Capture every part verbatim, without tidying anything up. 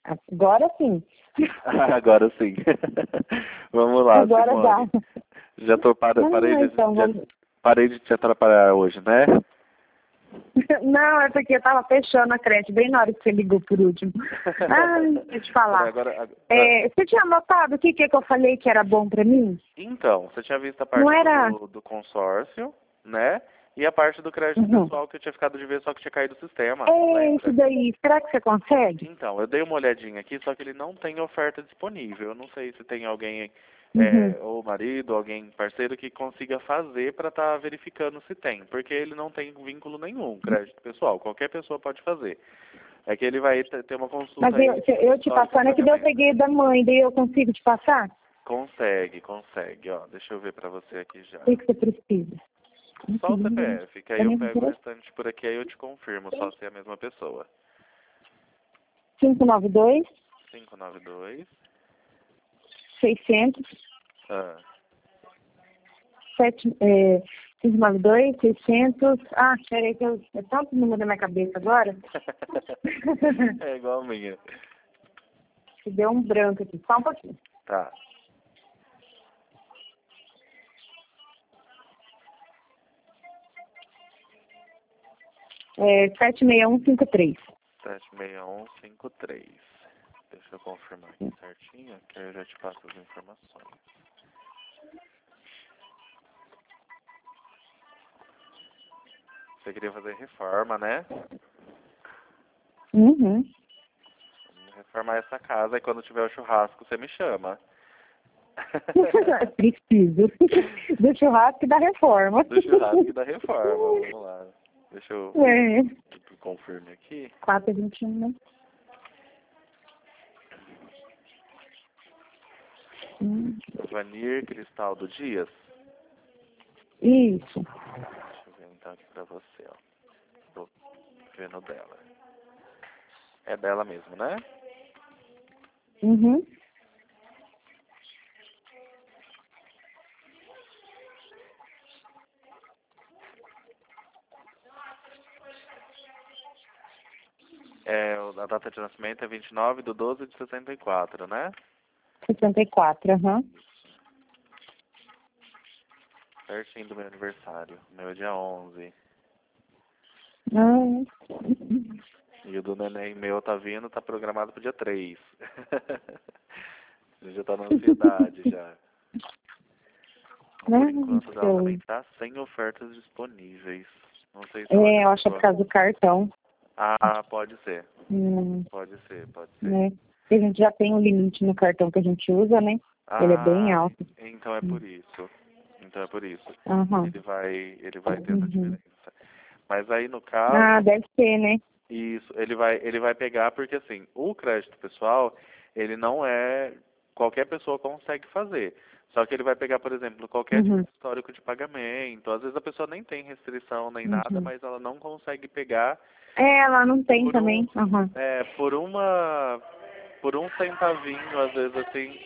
Agora sim. Agora sim. Vamos lá, Agora Simone. dá. Já tô para, Não, parei, de, então, já, vamos... parei de te atrapalhar hoje, né? Não, é porque eu tava fechando a creche bem na hora que você ligou por último. Ai, deixa eu te falar. Agora, agora, É, você tinha anotado o que, que, que eu falei que era bom pra mim? Então, você tinha visto a parte Não era... do, do consórcio, né? E a parte do crédito Uhum. pessoal que eu tinha ficado de ver, só que tinha caído o sistema. É Lembra? isso daí. Será que você consegue? Então, eu dei uma olhadinha aqui, só que ele não tem oferta disponível. Eu não sei se tem alguém, Uhum. é, ou marido, alguém parceiro que consiga fazer para estar verificando se tem. Porque ele não tem vínculo nenhum, crédito pessoal. Qualquer pessoa pode fazer. É que ele vai ter uma consulta Mas aí. eu, se eu te histórico de passando é que daí eu pagamento. peguei da mãe, daí eu consigo te passar? Consegue, consegue. Ó, deixa eu ver para você aqui já. O que, que você precisa? Só o C P F, que aí eu pego o cinco restante por aqui, aí eu te confirmo só se é a mesma pessoa. nove dois, cinco nove dois. seiscentos, Ah. sete, é, cinco nove dois, seiscentos... Ah, peraí que eu... É tanto número na minha cabeça agora. É igual a minha. Que deu um branco aqui, só um pouquinho. Tá. É sete seis um cinco três. sete seis um cinco três. Deixa eu confirmar aqui certinho, que aí eu já te passo as informações. Você queria fazer reforma, né? Uhum. Vamos reformar essa casa e quando tiver o churrasco você me chama. Preciso. Do churrasco e da reforma. Do churrasco e da reforma, vamos lá. Deixa eu É. confirmar aqui. quatro vinte e um, né? Hum. Vanir Cristaldo Dias. Isso. Deixa eu ver então aqui pra você, ó. Tô vendo dela. É dela mesmo, né? Uhum. É, a data de nascimento é vinte e nove de doze de sessenta e quatro, né? sessenta e quatro, aham. Uhum. Certinho do meu aniversário. O meu é dia onze. Ah. E o do neném meu tá vindo, tá programado pro dia três. Ele já tá na ansiedade já. Por Ah, enquanto ela show. também tá sem ofertas disponíveis. Não sei se ela É, já eu acho que é chegou. por causa do cartão. Ah, pode ser. Hum, Pode ser, pode ser. né? Porque a gente já tem um limite no cartão que a gente usa, né? Ele é bem Ah, alto. então é por isso. Então é por isso. Aham. Ele vai, ele vai ter essa Uhum. diferença. Mas aí no Ah, caso, deve ser, né? isso, ele vai, ele vai pegar porque assim, o crédito pessoal, ele não é qualquer pessoa consegue fazer. Só que ele vai pegar, por exemplo, qualquer tipo Uhum. de histórico de pagamento. Às vezes a pessoa nem tem restrição nem nada, Uhum. mas ela não consegue pegar É, ela não tem por um, também. Aham. é, por uma, por um centavinho, às vezes assim,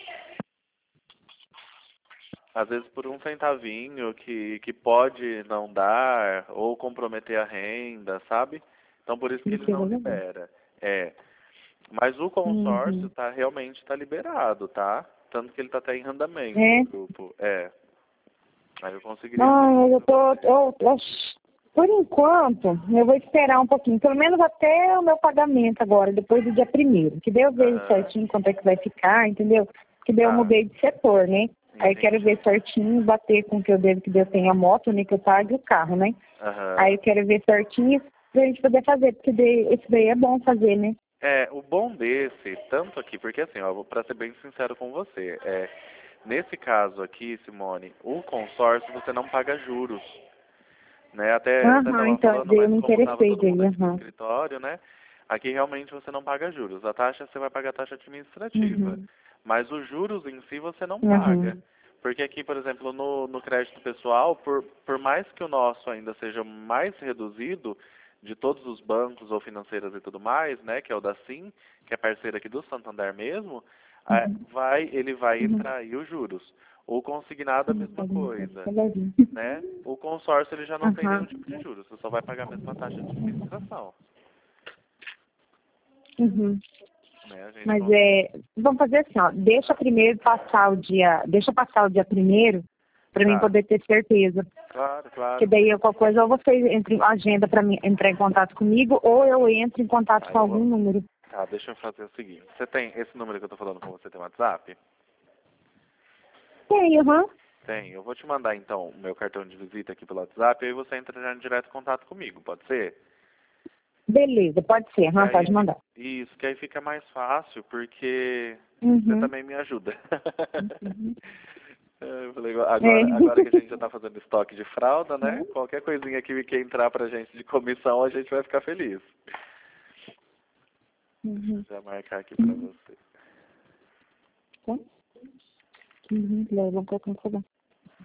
às vezes por um centavinho que, que pode não dar ou comprometer a renda, sabe? Então por isso que ele Isso é não verdade. libera. É. Mas o consórcio Uhum. tá realmente tá liberado, tá? Tanto que ele tá até em andamento, É. o grupo. É. Aí eu conseguiria Ah, fazer mas eu isso pra tô, você. eu, eu- por enquanto, eu vou esperar um pouquinho, pelo menos até o meu pagamento agora, depois do dia primeiro, que daí eu vejo Aham. certinho quanto é que vai ficar, entendeu? Que daí eu Tá. mudei de setor, né? Aí eu quero ver Entendi. certinho, bater com o que eu devo, que daí eu tenho a moto, né, que eu pague o carro, né? Aí Aham. eu quero ver certinho pra gente poder fazer, porque daí, esse daí é bom fazer, né? É, o bom desse, tanto aqui, porque assim, ó, vou- pra ser bem sincero com você, é, nesse caso aqui, Simone, o consórcio você não paga juros, né? Até eu até Aham, estava então falando, daí eu mas me como estava interessei todo mundo daí, aqui no aham. escritório, né? Aqui realmente você não paga juros. A taxa você vai pagar a taxa administrativa, Uhum. mas os juros em si você não paga. Uhum. Porque aqui, por exemplo, no, no crédito pessoal, por, por mais que o nosso ainda seja mais reduzido de todos os bancos ou financeiras e tudo mais, né, que é o da Sim, que é parceiro aqui do Santander mesmo, ah, Uhum. vai, ele vai Uhum. entrar aí os juros. O consignado a Uhum. mesma coisa, Uhum. né? O consórcio ele já não tem nenhum Aham. tipo de juros, você só vai pagar a mesma taxa de administração. Uhum. né? A gente Mas não... é, vamos fazer assim, ó, deixa primeiro passar o dia, deixa passar o dia primeiro, para mim Tá. poder ter certeza. Claro, claro. Porque daí qualquer coisa, ou vocês entram em agenda para mim entrar em contato comigo, ou eu entro em contato Tá, com eu algum vou... número. Tá, deixa eu fazer o seguinte. Você tem esse número que eu tô falando com você, tem WhatsApp? Tem, aham. Tem. Eu vou te mandar, então, o meu cartão de visita aqui pelo WhatsApp, e aí você entra já em direto contato comigo, pode ser? Beleza, pode ser, aham, aí, pode mandar. Isso, que aí fica mais fácil, porque você Uhum. também me ajuda. Uhum. Eu falei, agora, É. agora que a gente já tá fazendo estoque de fralda, né? Qualquer coisinha que, que entrar pra gente de comissão, a gente vai ficar feliz. Deixa Uhum. eu já marcar aqui pra você. Tá? Uhum. Leva um pouquinho pra lá.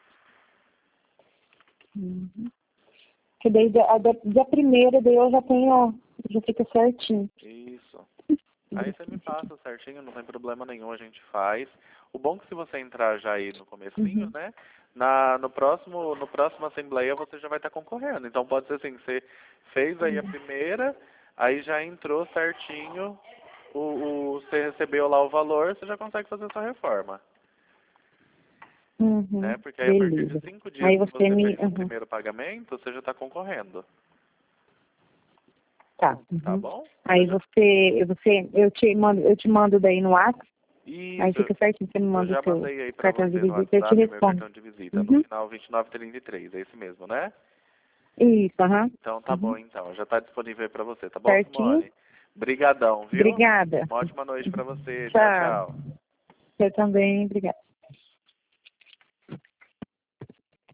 Uhum. Que daí, da, da, da primeira, daí eu já tenho, já fica certinho. Isso. Aí você me passa certinho, não tem problema nenhum, a gente faz. O bom é que se você entrar já aí no comecinho, Uhum. né? Na, no próximo, no próximo assembleia você já vai estar concorrendo. Então pode ser assim, você fez aí a primeira, aí já entrou certinho, o, o, você recebeu lá o valor, você já consegue fazer a sua reforma. Uhum. Né? Porque aí a partir de Beleza. cinco dias Aí que você você me... fez o Uhum. primeiro pagamento, você já está concorrendo. Tá. Tá Uhum. bom? Aí você, você, eu te mando, eu te mando daí no WhatsApp, aí Isso, fica certinho, você me eu manda o já seu mandei aí pra cartão de você no visita, eu te WhatsApp meu respondo. cartão de visita, no Uhum. final vinte e nove trinta e três, é esse mesmo, né? Isso, aham. Então tá Uhum. bom então, já tá disponível aí pra você, tá bom, Certinho. Simone? Brigadão, viu? Obrigada. Uma ótima noite pra você, tchau, Tchau. tchau. Você também, obrigada.